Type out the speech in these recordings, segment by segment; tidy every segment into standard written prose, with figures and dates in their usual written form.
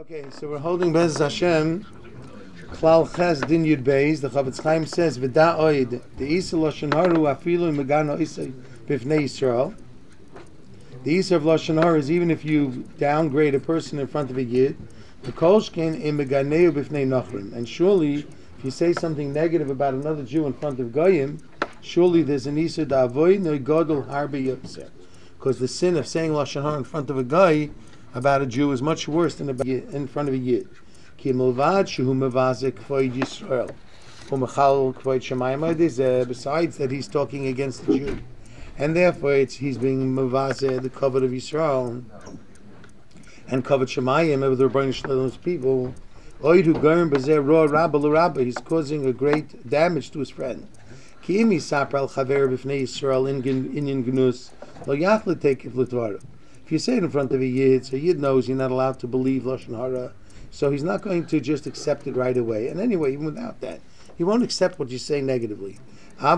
Okay, so we're holding Bez Hashem, Klal Ches Din Yud Beis. The Chavetz Chaim says, "V'da oid the Isa Lashon Haru afilu megano Isa b'fnei Yisrael." The Isa of Lashon Haru is even if you downgrade a person in front of a Yid, the Kolshkin im meganeu b'fnei Nachrim. And surely, if you say something negative about another Jew in front of Goyim, surely there's an Isa da'avoid no godol harbe yotzer. Because the sin of saying Lashon Hara in front of a guy about a Jew is much worse than in front of a Yid. Ki milvad shehu mevaze kvoid Yisrael. Umachal kvoid Shemayim. Besides that, he's talking against the Jew. And therefore he's being mevaze the covet of Yisrael. And covet Shemayim, of the Rebbeinu Shalom's people. Oidu garim b'zeh roa rabba l'rabba. He's causing a great damage to his friend. Ki imi sapra al chaver b'fnei Yisrael inyan gnus. If you say it in front of a Yid, so Yid knows you're not allowed to believe Lashon Hara, so he's not going to just accept it right away. And anyway, even without that, he won't accept what you say negatively. But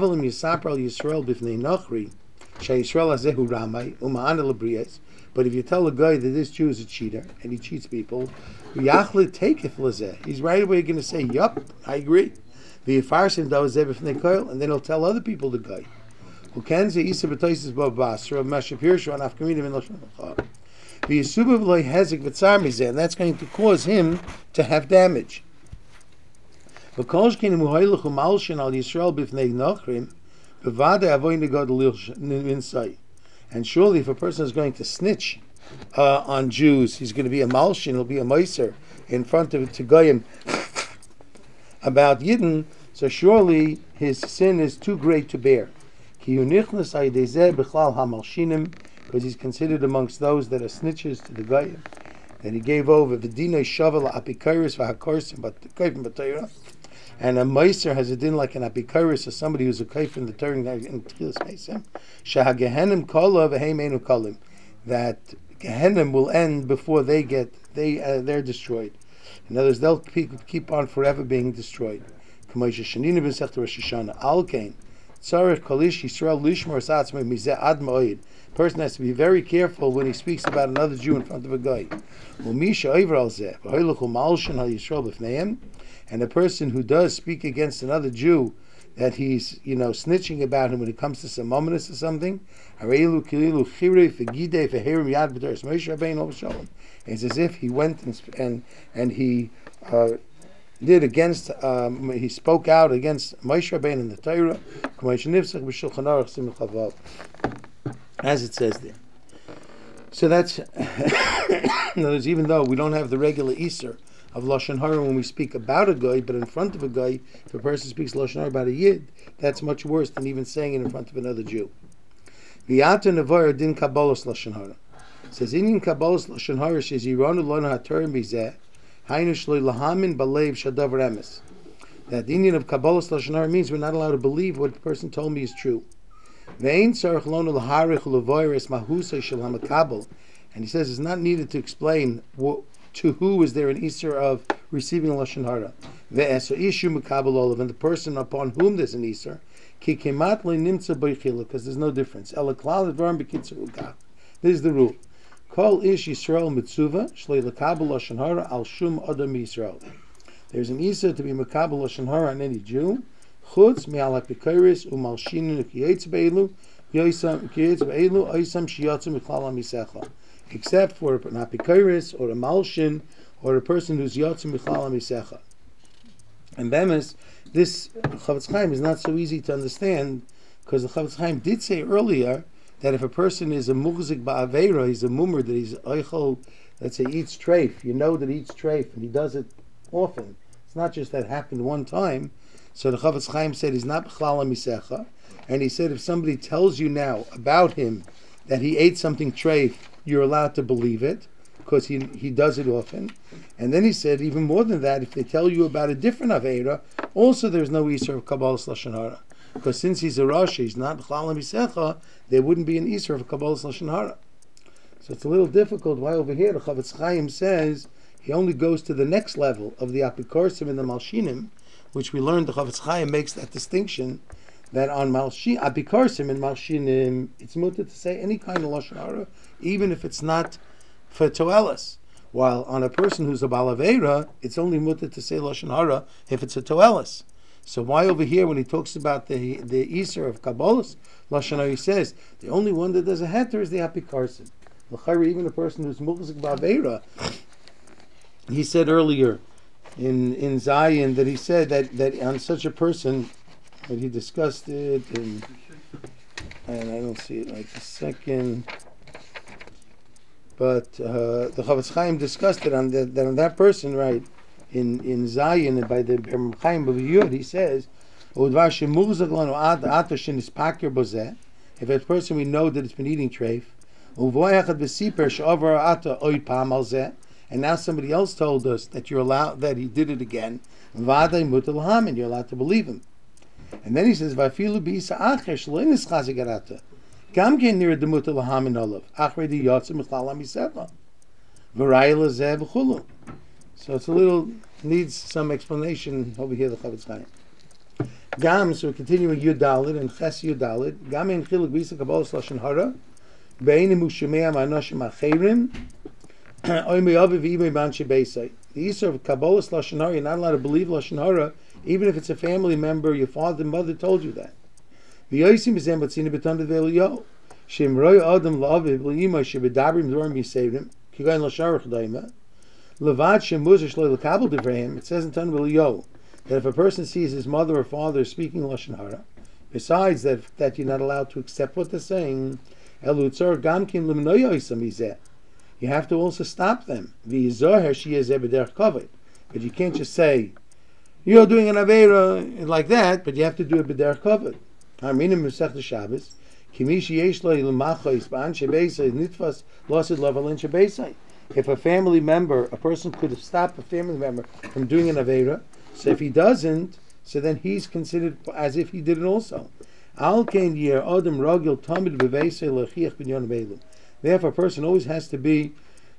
if you tell a guy that this Jew is a cheater and he cheats people, he's right away going to say, yup, I agree. And then he'll tell other people the guy. And that's going to cause him to have damage. And surely if a person is going to snitch on Jews, he's going to be a malshin, he'll be a meiser in front of Goyim about Yidden, so surely his sin is too great to bear. Because he's considered amongst those that are snitches to the Goyim, that he gave over the dinay shavel apikaris v'hakorsim but kaifim b'Torah, and a meiser has a din like an apikaris, or somebody who's a kaif in the Torah in Tchilas Mesim. Shahagehenim kola v'heimenu kolim, that Gehenim will end before they're destroyed. In other words, they'll keep on forever being destroyed. K'moishe shenina b'sechta Rosh Hashanah al kain. Person has to be very careful when he speaks about another Jew in front of a guy. And a person who does speak against another Jew, that he's snitching about him when it comes to some ominous or something, it's as if he went and he did against, he spoke out against Moshe Rabbeinu in the Torah, as it says there. So that's, in other words, even though we don't have the regular Easter of Lashon Hara when we speak about a guy, but in front of a guy, if a person speaks Lashon Hara about a Yid, that's much worse than even saying it in front of another Jew. V'yata nevar din Kabbalas Lashon Hara. It says, in Kabbalas Lashon Hara, says, Yironu lona ha'Torah bizeh, that the Indian of Kabbalas Lashon Hara means we're not allowed to believe what the person told me is true. And he says it's not needed to explain to who is there an Easter of receiving Lashon Hara. And the person upon whom there's an Easter, because there's no difference. This is the rule. Kol ish Yisrael mitzuva shlei lekabel Lashon Hara al shum adam Yisrael. There's an Isa to be mekabel Lashon Hara on any Jew. Chutz me'al ha'pikaris u'malshinu kiyetz be'elu yoisam shiyatzu michlal ha'misecha. Except for an ha'pikaris or a malshin or a person who's yatzu michlal ha'misecha. And bemis, this Chavetz Chaim is not so easy to understand, because the Chavetz Chaim did say earlier that if a person is a muhzik ba'aveira, he's a mummer, that he's oichel, let's say eats treif, you know that he eats treif, and he does it often. It's not just that happened one time. So the Chavetz Chaim said he's not b'chlal ha'misecha, and he said if somebody tells you now about him that he ate something treif, you're allowed to believe it, because he does it often. And then he said even more than that, if they tell you about a different aveira, also there's no Easter of Kabbalas Lashon Hara. Because since he's a Rashi, he's not B'chlal HaMisecha, there wouldn't be an Easter of Kabbalas Lashon Hara. So it's a little difficult why over here the Chavetz Chaim says he only goes to the next level of the Apikorsim and the Malshinim, which we learned the Chavetz Chaim makes that distinction, that on Apikorsim and Malshinim, it's mutter to say any kind of Lashon Hara, even if it's not for Toelas. While on a person who's a balavera, it's only mutter to say lashon hara if it's a toelis. So why over here, when he talks about the Isser of Kabbalah's lashon hara, he says the only one that does a heter is the apikarsin. L'chayra, even a person who's muchzik ba'avera, he said earlier in Zion that he said that on such a person, that he discussed it, and I don't see it right this second. But the Chavetz Chaim discussed it on that person, right? In Zion, and by the Berm Chaim B'Yud, he says, if a person we know that it's been eating treif, and now somebody else told us that you're allowed, that he did it again, and you're allowed to believe him. And then he says, Gam ken near the mutal hamin olav. Achre di yotze michlal amisedla. V'rayla zeh v'chulu. So it's a little, needs some explanation over here, the Chavetz Chaim. Gam, so we're continuing Yud Daled and Ches Yud Daled. Gam in chiluk v'isa kabbalas lashon hara. Be'enim u'shemea ma'anoshim acherim. Oy me'aviv v'imei banshi beisai. The Isser of kabbalas lashon hara, you're not allowed to believe lashon hara, even if it's a family member, your father and mother told you that. V'yosim b'zem b'tzina b'tanda v'eliyo. Shem roy adam la'aviv l'yima shebedabrim dvorim yisevrim. Kigayin l'sharach daima. Levad shem muzer shlo l'kabel divrehim. It says in Tanda v'eliyo that if a person sees his mother or father speaking lashon hara, besides that you're not allowed to accept what they're saying, elutzor gamkin l'mnoyoisam izeh. You have to also stop them. V'yizoher sheyezeh b'derech kavod. But you can't just say, you're doing an aveira like that, but you have to do it b'derech kavod. Haminim Masechta Shabbos, Kimishi Yesh Lo L'Machos B'Anshe Beisai Nitfas Losid Lavalin Shebeisai. If a family member, a person could have stopped a family member from doing an aveira, so if he doesn't, so then he's considered as if he did it also. Al Kein Yer Adam Ragil Tamid B'Veisai L'Chiach B'Nyon Beilu. Therefore, a person always has to be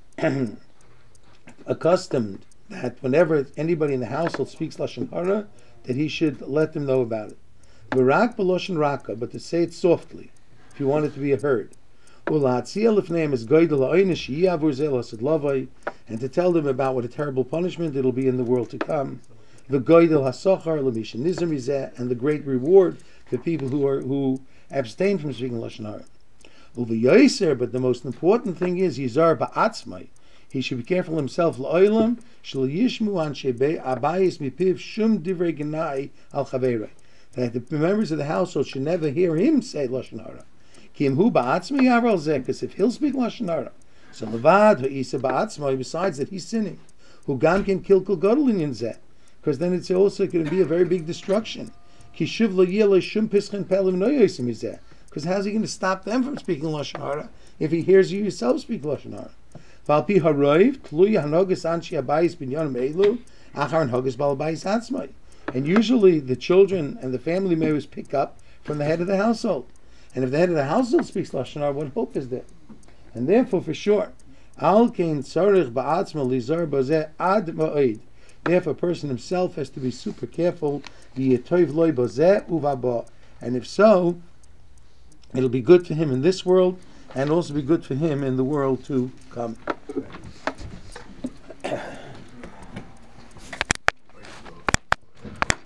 accustomed that whenever anybody in the household speaks lashon hara, that he should let them know about it. V'rak b'loshen raka, but to say it softly, if you want it to be heard. U'la'atzia lifneim is goydel ha'oinish yiyavur zeh l'ased lavai, and to tell them about what a terrible punishment it'll be in the world to come. V'goydel ha'sochar l'mishin nizam yizeh, and the great reward for people who abstain from speaking lashon hara. U'v'yoyser, but the most important thing is yizar ba'atzmai. He should be careful himself. La'olam shel yishmu anshe abayis mipiv shum divrei genai al chaverei. That the members of the household should never hear him say lashon hara. Kim hu ba'atzma yavar zeh, because if he'll speak lashon hara, so levad ha'isa ba'atzma. Besides that, he's sinning. Who gam can kill kol gadol inyan zeh, because then it's also going to be a very big destruction. Ki shuv lo yeh lo shum pischen pelim no yosim zeh, because how's he going to stop them from speaking lashon hara if he hears you yourself speak lashon hara? Valpi haroiv tluy hanogas anshi abayis binyanim elu achar hanogas bal abayis atzmai. And usually the children and the family members pick up from the head of the household. And if the head of the household speaks lashon hara, what hope is there? And therefore, for sure, al kein tzarich ba'atzma lizar bazeh ad ma'od. Therefore, a person himself has to be super careful. V'yetoiv loy bazeh uvaba. And if so, it'll be good for him in this world, and also be good for him in the world to come.